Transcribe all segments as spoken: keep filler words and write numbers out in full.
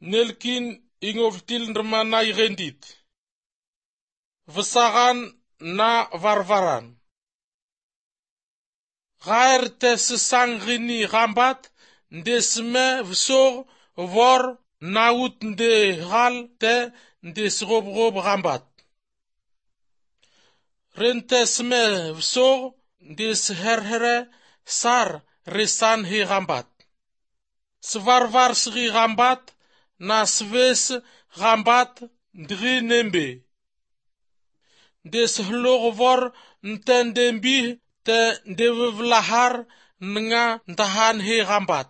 nelkin ingoftil ndermana igendit. Vesagan na varvaran. Gaer te sesangrini gambat ndesme vsor vor naut nde gal te ndesrob-rob gambat. Rente sme vsor ndesherhere sar resan he gambat. Svarvar sri gambat na sves gambat ndri nembe. Des hlorvor ntendembi te ndevvlahar nga ndahan he gambat.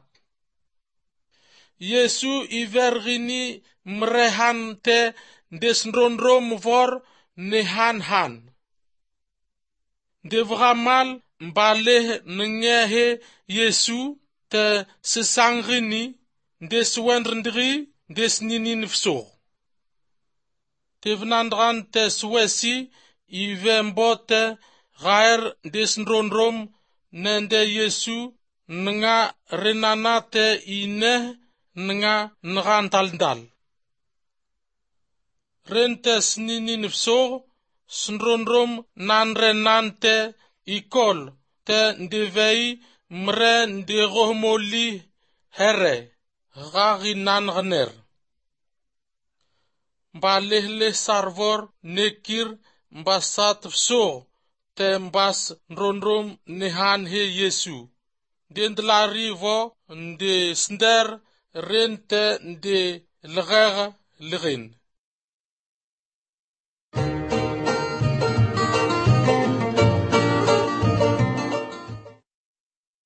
Yesu ivergini mrehan te ndesnrondrom vor nehan han. Devramal mbaleh ngehe Yesu te sesangrini ndeswendrndri ndesninin vsor. Tevnandran te swesi ivembote gaer ndesnrondrom nende Yesu nga renanate ine nga ngantaldal. Rentes ninin vsor snrondrom nanrenante ikol te ndevei mre nderohmoli here gagi nangner. Mbalehle sarvor nekir mbasat vsor te mbas nrondrom nehan he Yesu. Dendlari vo nde snder rente nde lgeg lgin.